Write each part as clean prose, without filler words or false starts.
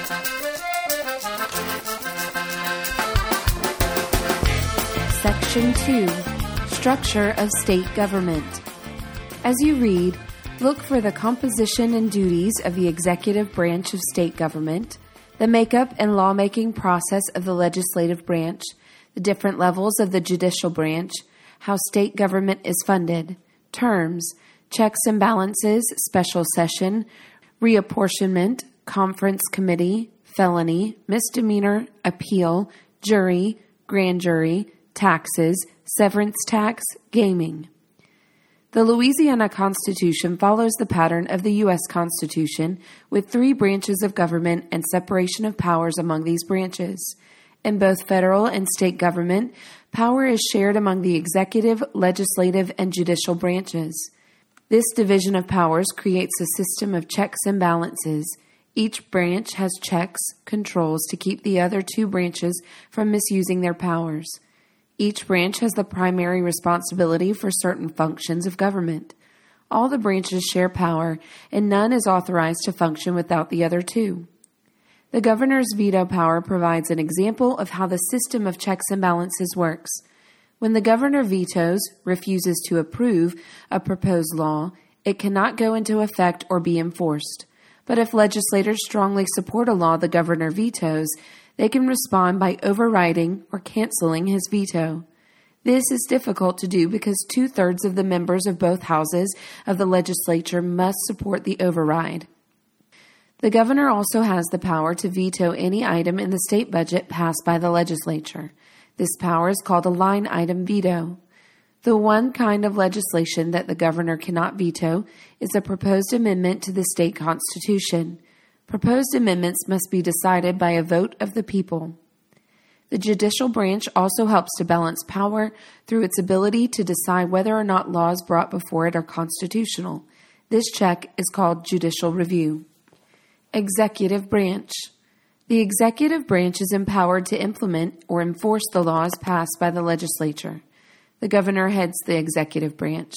Section 2. Structure of State Government. As you read, look for the composition and duties of the executive branch of state government, the makeup and lawmaking process of the legislative branch, the different levels of the judicial branch, how state government is funded, terms, checks and balances, special session, reapportionment, conference committee, felony, misdemeanor, appeal, jury, grand jury, taxes, severance tax, gaming. The Louisiana Constitution follows the pattern of the U.S. Constitution with 3 branches of government and separation of powers among these branches. In both federal and state government, power is shared among the executive, legislative, and judicial branches. This division of powers creates a system of checks and balances. Each branch has checks, controls to keep the other 2 branches from misusing their powers. Each branch has the primary responsibility for certain functions of government. All the branches share power, and none is authorized to function without the other 2. The governor's veto power provides an example of how the system of checks and balances works. When the governor vetoes, refuses to approve a proposed law, it cannot go into effect or be enforced. But if legislators strongly support a law the governor vetoes, they can respond by overriding or canceling his veto. This is difficult to do because 2/3 of the members of both houses of the legislature must support the override. The governor also has the power to veto any item in the state budget passed by the legislature. This power is called a line item veto. The one kind of legislation that the governor cannot veto is a proposed amendment to the state constitution. Proposed amendments must be decided by a vote of the people. The judicial branch also helps to balance power through its ability to decide whether or not laws brought before it are constitutional. This check is called judicial review. Executive branch. The executive branch is empowered to implement or enforce the laws passed by the legislature. The governor heads the executive branch.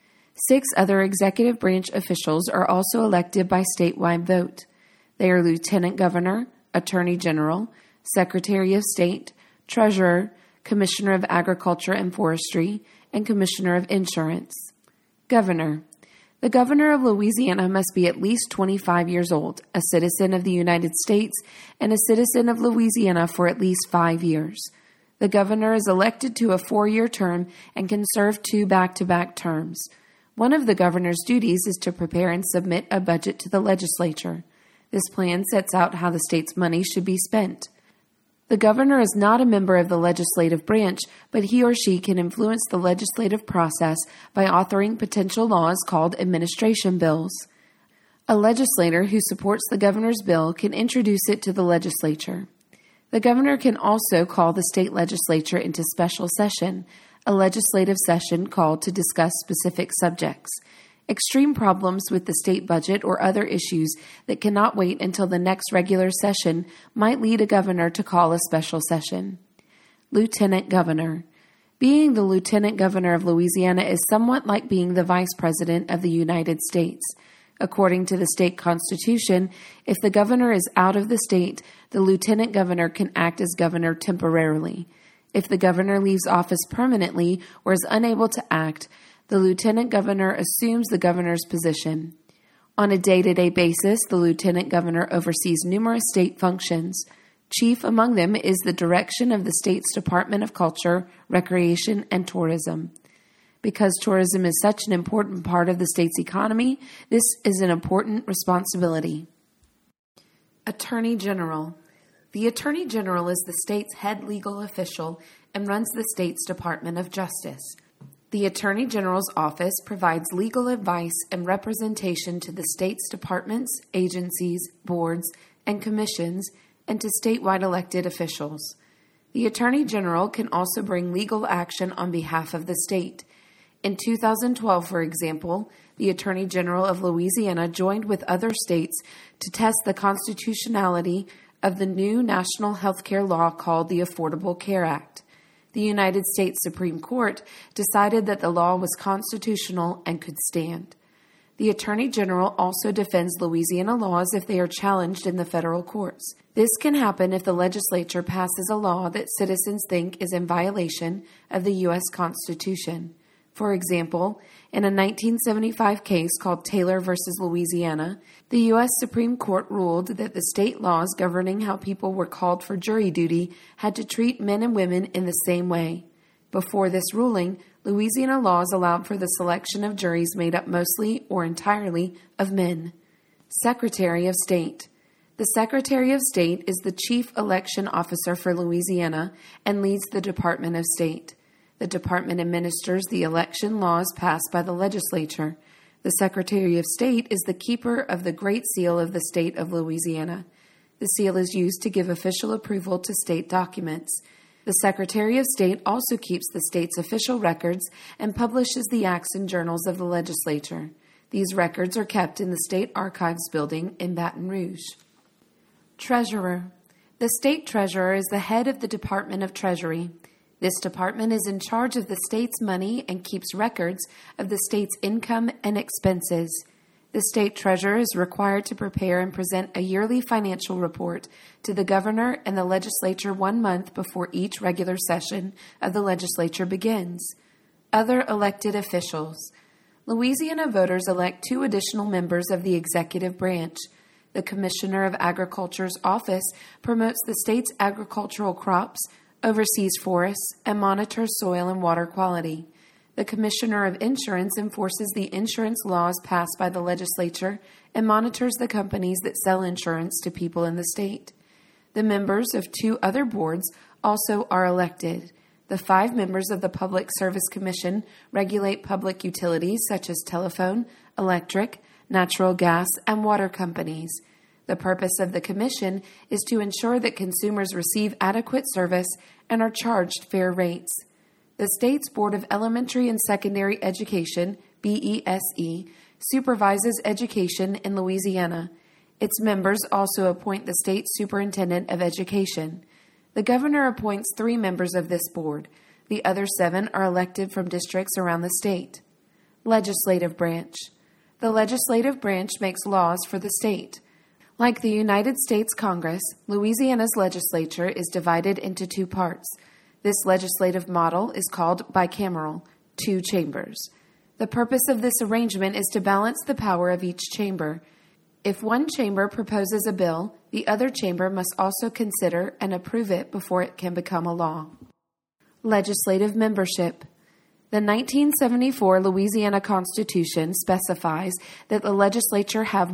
6 other executive branch officials are also elected by statewide vote. They are Lieutenant Governor, Attorney General, Secretary of State, Treasurer, Commissioner of Agriculture and Forestry, and Commissioner of Insurance. Governor. The governor of Louisiana must be at least 25 years old, a citizen of the United States, and a citizen of Louisiana for at least 5 years. The governor is elected to a 4-year term and can serve 2 back-to-back terms. One of the governor's duties is to prepare and submit a budget to the legislature. This plan sets out how the state's money should be spent. The governor is not a member of the legislative branch, but he or she can influence the legislative process by authoring potential laws called administration bills. A legislator who supports the governor's bill can introduce it to the legislature. The governor can also call the state legislature into special session, a legislative session called to discuss specific subjects. Extreme problems with the state budget or other issues that cannot wait until the next regular session might lead a governor to call a special session. Lieutenant Governor. Being the Lieutenant Governor of Louisiana is somewhat like being the Vice President of the United States. According to the state constitution, if the governor is out of the state, the Lieutenant Governor can act as governor temporarily. If the governor leaves office permanently or is unable to act, the Lieutenant Governor assumes the governor's position. On a day-to-day basis, the Lieutenant Governor oversees numerous state functions. Chief among them is the direction of the state's Department of Culture, Recreation, and Tourism. Because tourism is such an important part of the state's economy, this is an important responsibility. Attorney General. The Attorney General is the state's head legal official and runs the state's Department of Justice. The Attorney General's office provides legal advice and representation to the state's departments, agencies, boards, and commissions, and to statewide elected officials. The Attorney General can also bring legal action on behalf of the state. In 2012, for example, the Attorney General of Louisiana joined with other states to test the constitutionality of the new national health care law called the Affordable Care Act. The United States Supreme Court decided that the law was constitutional and could stand. The Attorney General also defends Louisiana laws if they are challenged in the federal courts. This can happen if the legislature passes a law that citizens think is in violation of the U.S. Constitution. For example, in a 1975 case called Taylor v. Louisiana, the U.S. Supreme Court ruled that the state laws governing how people were called for jury duty had to treat men and women in the same way. Before this ruling, Louisiana laws allowed for the selection of juries made up mostly or entirely of men. Secretary of State. The Secretary of State is the chief election officer for Louisiana and leads the Department of State. The department administers the election laws passed by the legislature. The Secretary of State is the keeper of the Great Seal of the State of Louisiana. The seal is used to give official approval to state documents. The Secretary of State also keeps the state's official records and publishes the acts and journals of the legislature. These records are kept in the State Archives building in Baton Rouge. Treasurer. The State Treasurer is the head of the Department of Treasury. This department is in charge of the state's money and keeps records of the state's income and expenses. The state treasurer is required to prepare and present a yearly financial report to the governor and the legislature 1 month before each regular session of the legislature begins. Other elected officials. Louisiana voters elect 2 additional members of the executive branch. The Commissioner of Agriculture's office promotes the state's agricultural crops, oversees forests, and monitors soil and water quality. The Commissioner of Insurance enforces the insurance laws passed by the legislature and monitors the companies that sell insurance to people in the state. The members of 2 other boards also are elected. The 5 members of the Public Service Commission regulate public utilities such as telephone, electric, natural gas, and water companies. The purpose of the commission is to ensure that consumers receive adequate service and are charged fair rates. The state's Board of Elementary and Secondary Education, BESE, supervises education in Louisiana. Its members also appoint the state superintendent of education. The governor appoints 3 members of this board. The other 7 are elected from districts around the state. Legislative branch. The legislative branch makes laws for the state. Like the United States Congress, Louisiana's legislature is divided into 2 parts. This legislative model is called bicameral, 2 chambers. The purpose of this arrangement is to balance the power of each chamber. If one chamber proposes a bill, the other chamber must also consider and approve it before it can become a law. Legislative membership. The 1974 Louisiana Constitution specifies that the legislature have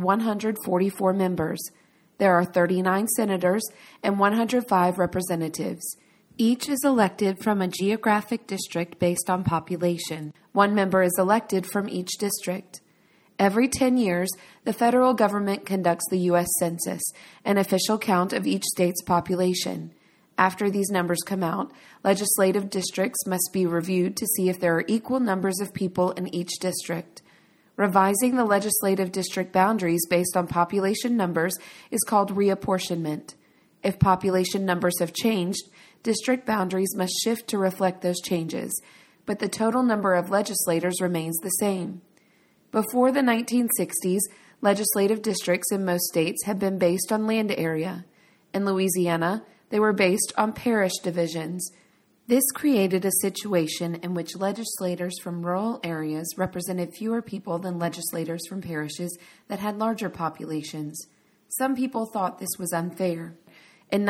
144 members. There are 39 senators and 105 representatives. Each is elected from a geographic district based on population. 1 member is elected from each district. Every 10 years, the federal government conducts the U.S. Census, an official count of each state's population. After these numbers come out, legislative districts must be reviewed to see if there are equal numbers of people in each district. Revising the legislative district boundaries based on population numbers is called reapportionment. If population numbers have changed, district boundaries must shift to reflect those changes, but the total number of legislators remains the same. Before the 1960s, legislative districts in most states had been based on land area. In Louisiana, they were based on parish divisions. This created a situation in which legislators from rural areas represented fewer people than legislators from parishes that had larger populations. Some people thought this was unfair. In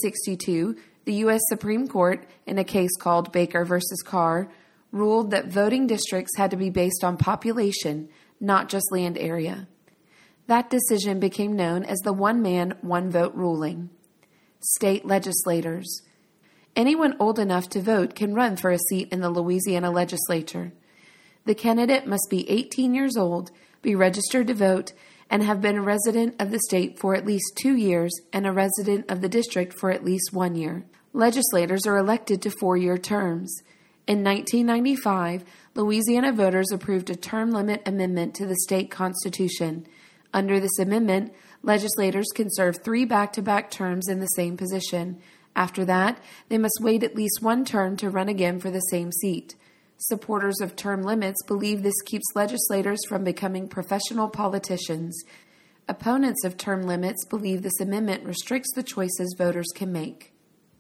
1962, the U.S. Supreme Court, in a case called Baker v. Carr, ruled that voting districts had to be based on population, not just land area. That decision became known as the one-man, one-vote ruling. State legislators. Anyone old enough to vote can run for a seat in the Louisiana legislature. The candidate must be 18 years old, be registered to vote, and have been a resident of the state for at least 2 years and a resident of the district for at least 1 year. Legislators are elected to 4-year terms. In 1995, Louisiana voters approved a term limit amendment to the state constitution. Under this amendment, legislators can serve 3 back-to-back terms in the same position. After that, they must wait at least 1 term to run again for the same seat. Supporters of term limits believe this keeps legislators from becoming professional politicians. Opponents of term limits believe this amendment restricts the choices voters can make.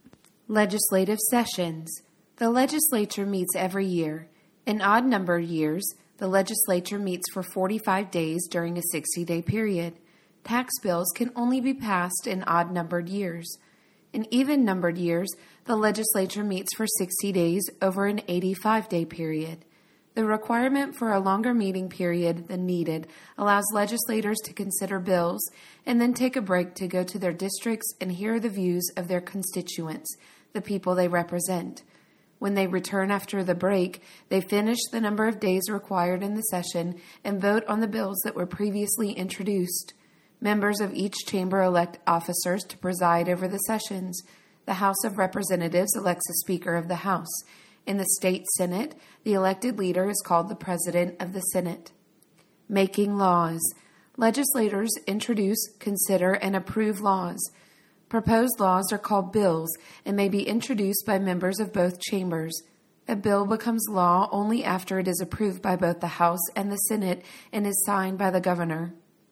Legislative sessions. The legislature meets every year. In odd-numbered years, the legislature meets for 45 days during a 60-day period. Tax bills can only be passed in odd-numbered years. In even-numbered years, the legislature meets for 60 days over an 85-day period. The requirement for a longer meeting period than needed allows legislators to consider bills and then take a break to go to their districts and hear the views of their constituents, the people they represent. When they return after the break, they finish the number of days required in the session and vote on the bills that were previously introduced. Members of each chamber elect officers to preside over the sessions. The House of Representatives elects a Speaker of the House. In the state Senate, the elected leader is called the President of the Senate. Making laws. Legislators introduce, consider, and approve laws. Proposed laws are called bills and may be introduced by members of both chambers. A bill becomes law only after it is approved by both the House and the Senate and is signed by the governor.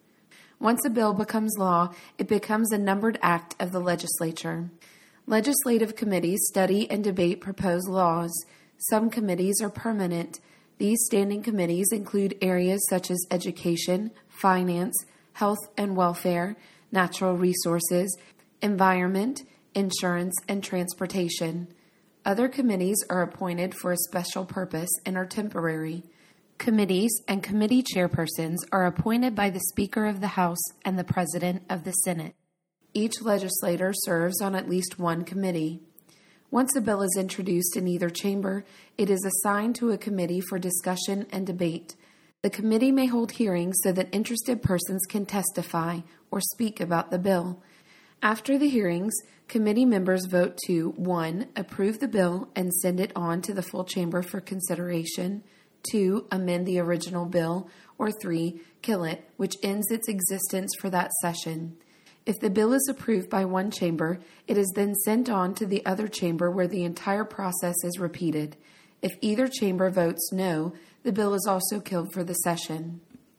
Once a bill becomes law, it becomes a numbered act of the legislature. Legislative committees study and debate proposed laws. Some committees are permanent. These standing committees include areas such as education, finance, health and welfare, natural resources, environment, insurance, and transportation. Other committees are appointed for a special purpose and are temporary. Committees and committee chairpersons are appointed by the Speaker of the House and the President of the Senate. Each legislator serves on at least one committee. Once a bill is introduced in either chamber, it is assigned to a committee for discussion and debate. The committee may hold hearings so that interested persons can testify or speak about the bill. After the hearings, committee members vote to 1. Approve the bill and send it on to the full chamber for consideration, 2. Amend the original bill, or 3. Kill it, which ends its existence for that session. If the bill is approved by one chamber, it is then sent on to the other chamber where the entire process is repeated. If either chamber votes no, the bill is also killed for the session.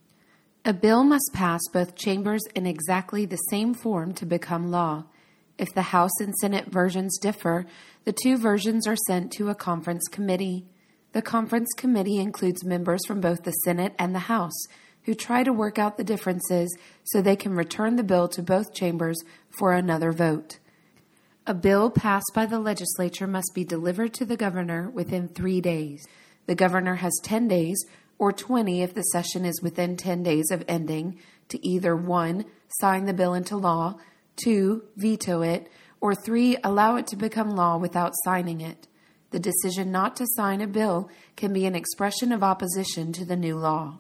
A bill must pass both chambers in exactly the same form to become law. If the House and Senate versions differ, the two versions are sent to a conference committee. The conference committee includes members from both the Senate and the House, who try to work out the differences so they can return the bill to both chambers for another vote. A bill passed by the legislature must be delivered to the governor within 3 days. The governor has 10 days, or 20 if the session is within 10 days of ending, to either 1. Sign the bill into law, 2. Veto it, or 3. Allow it to become law without signing it. The decision not to sign a bill can be an expression of opposition to the new law.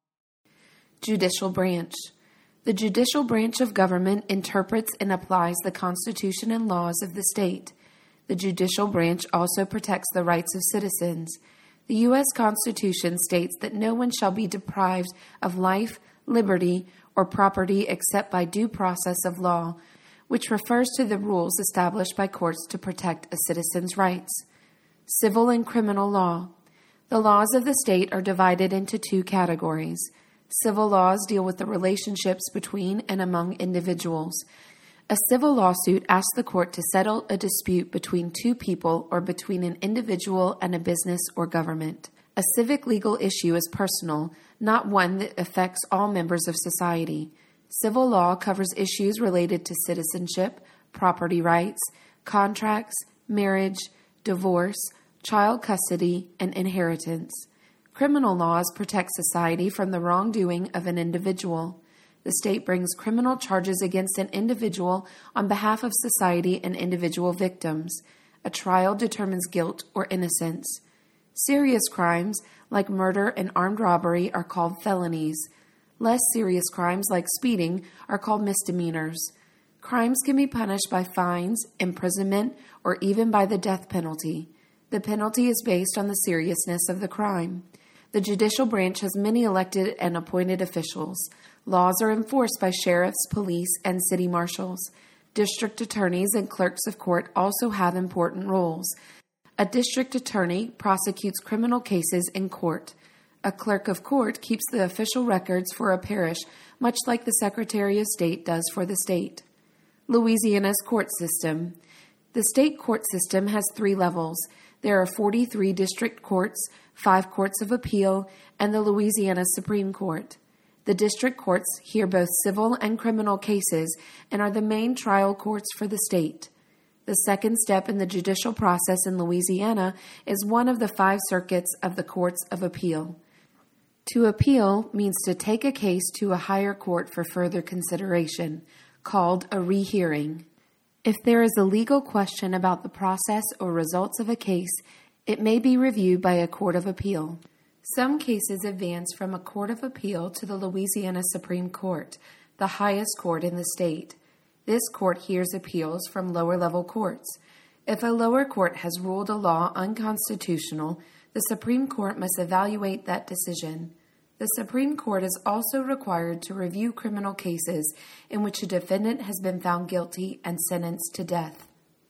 Judicial branch. The judicial branch of government interprets and applies the Constitution and laws of the state. The judicial branch also protects the rights of citizens. The U.S. Constitution states that no one shall be deprived of life, liberty, or property except by due process of law, which refers to the rules established by courts to protect a citizen's rights. Civil and criminal law. The laws of the state are divided into two categories. Civil laws deal with the relationships between and among individuals. A civil lawsuit asks the court to settle a dispute between two people or between an individual and a business or government. A civic legal issue is personal, not one that affects all members of society. Civil law covers issues related to citizenship, property rights, contracts, marriage, divorce, child custody, and inheritance. Criminal laws protect society from the wrongdoing of an individual. The state brings criminal charges against an individual on behalf of society and individual victims. A trial determines guilt or innocence. Serious crimes, like murder and armed robbery, are called felonies. Less serious crimes, like speeding, are called misdemeanors. Crimes can be punished by fines, imprisonment, or even by the death penalty. The penalty is based on the seriousness of the crime. The judicial branch has many elected and appointed officials. Laws are enforced by sheriffs, police, and city marshals. District attorneys and clerks of court also have important roles. A district attorney prosecutes criminal cases in court. A clerk of court keeps the official records for a parish, much like the Secretary of State does for the state. Louisiana's court system. The state court system has 3 levels. There are 43 district courts, 5 courts of appeal, and the Louisiana Supreme Court. The district courts hear both civil and criminal cases and are the main trial courts for the state. The second step in the judicial process in Louisiana is one of the 5 circuits of the courts of appeal. To appeal means to take a case to a higher court for further consideration, called a rehearing. If there is a legal question about the process or results of a case, it may be reviewed by a court of appeal. Some cases advance from a court of appeal to the Louisiana Supreme Court, the highest court in the state. This court hears appeals from lower-level courts. If a lower court has ruled a law unconstitutional, the Supreme Court must evaluate that decision. The Supreme Court is also required to review criminal cases in which a defendant has been found guilty and sentenced to death.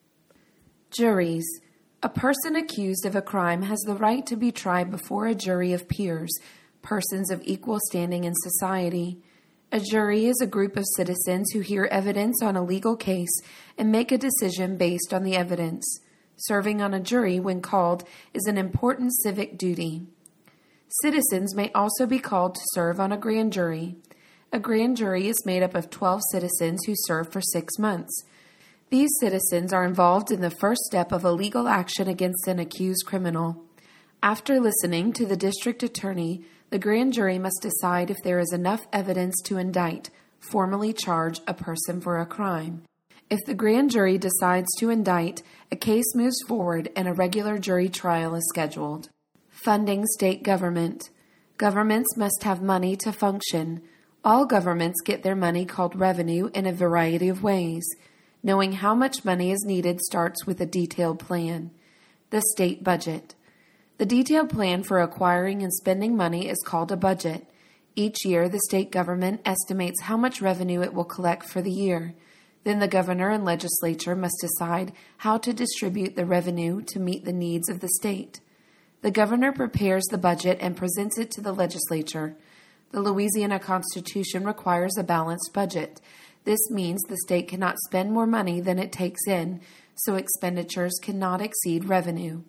Juries. A person accused of a crime has the right to be tried before a jury of peers, persons of equal standing in society. A jury is a group of citizens who hear evidence on a legal case and make a decision based on the evidence. Serving on a jury, when called, is an important civic duty. Citizens may also be called to serve on a grand jury. A grand jury is made up of 12 citizens who serve for 6 months. These citizens are involved in the first step of a legal action against an accused criminal. After listening to the district attorney, the grand jury must decide if there is enough evidence to indict, formally charge a person for a crime. If the grand jury decides to indict, a case moves forward and a regular jury trial is scheduled. Funding state government. Governments must have money to function. All governments get their money called revenue in a variety of ways. Knowing how much money is needed starts with a detailed plan. The state budget. The detailed plan for acquiring and spending money is called a budget. Each year, the state government estimates how much revenue it will collect for the year. Then the governor and legislature must decide how to distribute the revenue to meet the needs of the state. The governor prepares the budget and presents it to the legislature. The Louisiana Constitution requires a balanced budget. This means the state cannot spend more money than it takes in, so expenditures cannot exceed revenue.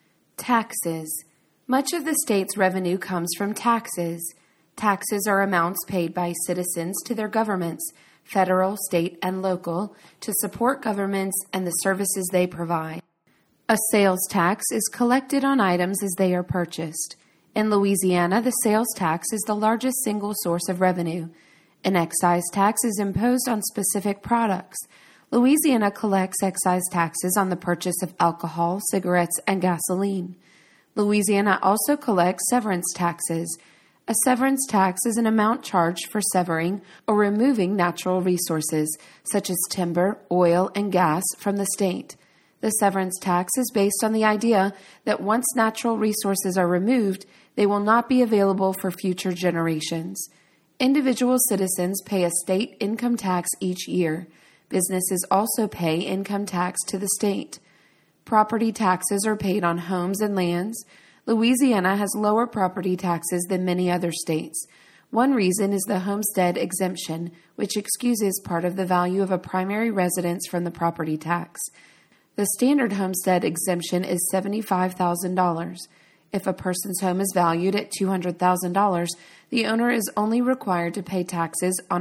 Taxes. Much of the state's revenue comes from taxes. Taxes are amounts paid by citizens to their governments, federal, state, and local, to support governments and the services they provide. A sales tax is collected on items as they are purchased. In Louisiana, the sales tax is the largest single source of revenue. An excise tax is imposed on specific products. Louisiana collects excise taxes on the purchase of alcohol, cigarettes, and gasoline. Louisiana also collects severance taxes. A severance tax is an amount charged for severing or removing natural resources, such as timber, oil, and gas, from the state. The severance tax is based on the idea that once natural resources are removed, they will not be available for future generations. Individual citizens pay a state income tax each year. Businesses also pay income tax to the state. Property taxes are paid on homes and lands. Louisiana has lower property taxes than many other states. One reason is the homestead exemption, which excuses part of the value of a primary residence from the property tax. The standard homestead exemption is $75,000. If a person's home is valued at $200,000, the owner is only required to pay taxes on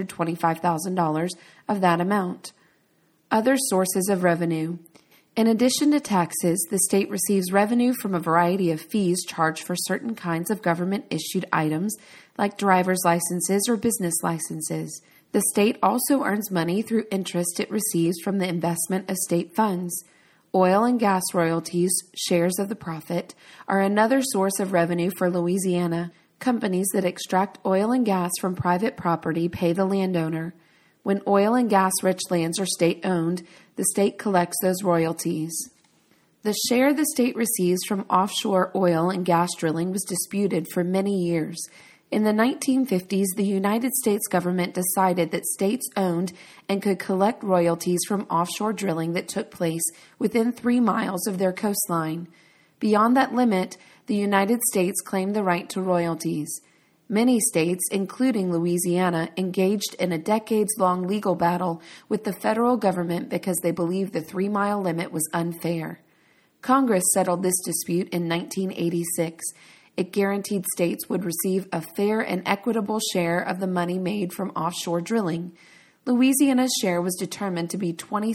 $125,000 of that amount. Other sources of revenue. In addition to taxes, the state receives revenue from a variety of fees charged for certain kinds of government-issued items, like driver's licenses or business licenses. The state also earns money through interest it receives from the investment of state funds. Oil and gas royalties, shares of the profit, are another source of revenue for Louisiana. Companies that extract oil and gas from private property pay the landowner. When oil and gas-rich lands are state-owned, the state collects those royalties. The share the state receives from offshore oil and gas drilling was disputed for many years. In the 1950s, the United States government decided that states owned and could collect royalties from offshore drilling that took place within 3 miles of their coastline. Beyond that limit, the United States claimed the right to royalties. Many states, including Louisiana, engaged in a decades-long legal battle with the federal government because they believed the 3-mile limit was unfair. Congress settled this dispute in 1986. It guaranteed states would receive a fair and equitable share of the money made from offshore drilling. Louisiana's share was determined to be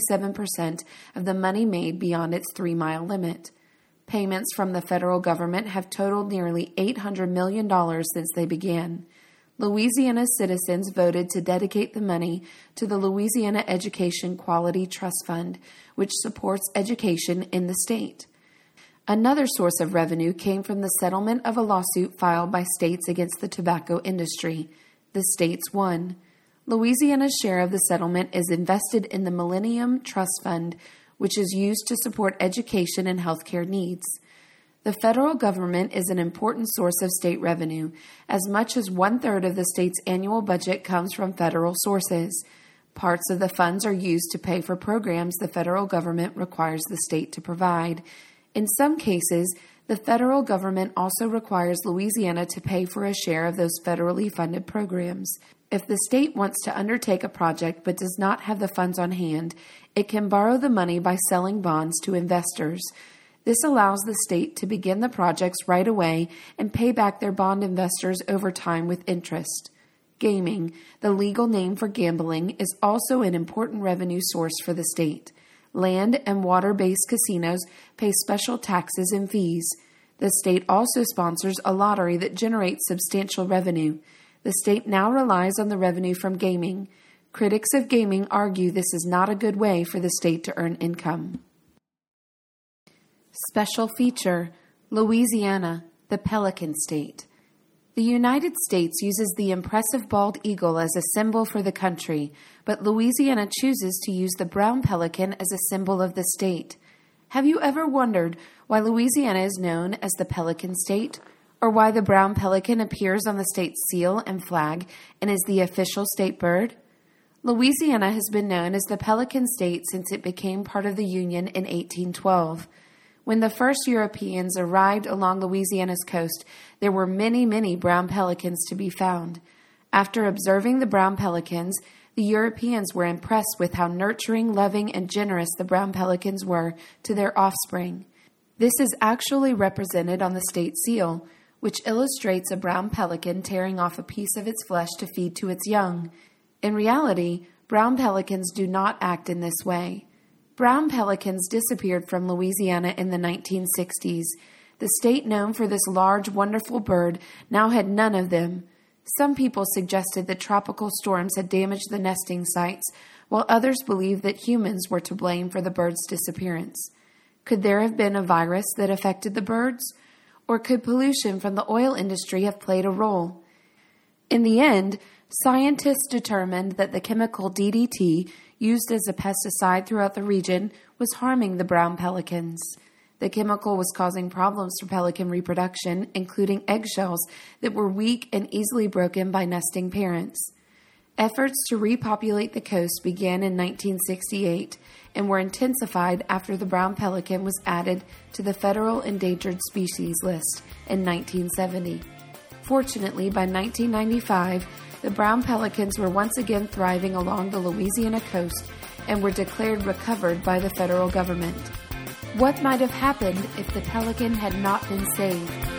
27% of the money made beyond its 3-mile limit. Payments from the federal government have totaled nearly $800 million since they began. Louisiana's citizens voted to dedicate the money to the Louisiana Education Quality Trust Fund, which supports education in the state. Another source of revenue came from the settlement of a lawsuit filed by states against the tobacco industry. The states won. Louisiana's share of the settlement is invested in the Millennium Trust Fund, which is used to support education and healthcare needs. The federal government is an important source of state revenue. As much as 1/3 of the state's annual budget comes from federal sources. Parts of the funds are used to pay for programs the federal government requires the state to provide. In some cases, the federal government also requires Louisiana to pay for a share of those federally funded programs. If the state wants to undertake a project but does not have the funds on hand, it can borrow the money by selling bonds to investors. This allows the state to begin the projects right away and pay back their bond investors over time with interest. Gaming, the legal name for gambling, is also an important revenue source for the state. Land and water-based casinos pay special taxes and fees. The state also sponsors a lottery that generates substantial revenue. The state now relies on the revenue from gaming. Critics of gaming argue this is not a good way for the state to earn income. Special feature: Louisiana, the Pelican State. The United States uses the impressive bald eagle as a symbol for the country, but Louisiana chooses to use the brown pelican as a symbol of the state. Have you ever wondered why Louisiana is known as the Pelican State, or why the brown pelican appears on the state's seal and flag and is the official state bird? Louisiana has been known as the Pelican State since it became part of the Union in 1812. When the first Europeans arrived along Louisiana's coast, there were many, many brown pelicans to be found. After observing the brown pelicans, the Europeans were impressed with how nurturing, loving, and generous the brown pelicans were to their offspring. This is actually represented on the state seal, which illustrates a brown pelican tearing off a piece of its flesh to feed to its young. In reality, brown pelicans do not act in this way. Brown pelicans disappeared from Louisiana in the 1960s. The state known for this large, wonderful bird now had none of them. Some people suggested that tropical storms had damaged the nesting sites, while others believed that humans were to blame for the bird's disappearance. Could there have been a virus that affected the birds? Or could pollution from the oil industry have played a role? In the end, scientists determined that the chemical DDT, used as a pesticide throughout the region, was harming the brown pelicans. The chemical was causing problems for pelican reproduction, including eggshells that were weak and easily broken by nesting parents. Efforts to repopulate the coast began in 1968 and were intensified after the brown pelican was added to the Federal Endangered Species List in 1970. Fortunately, by 1995, the brown pelicans were once again thriving along the Louisiana coast and were declared recovered by the federal government. What might have happened if the pelican had not been saved?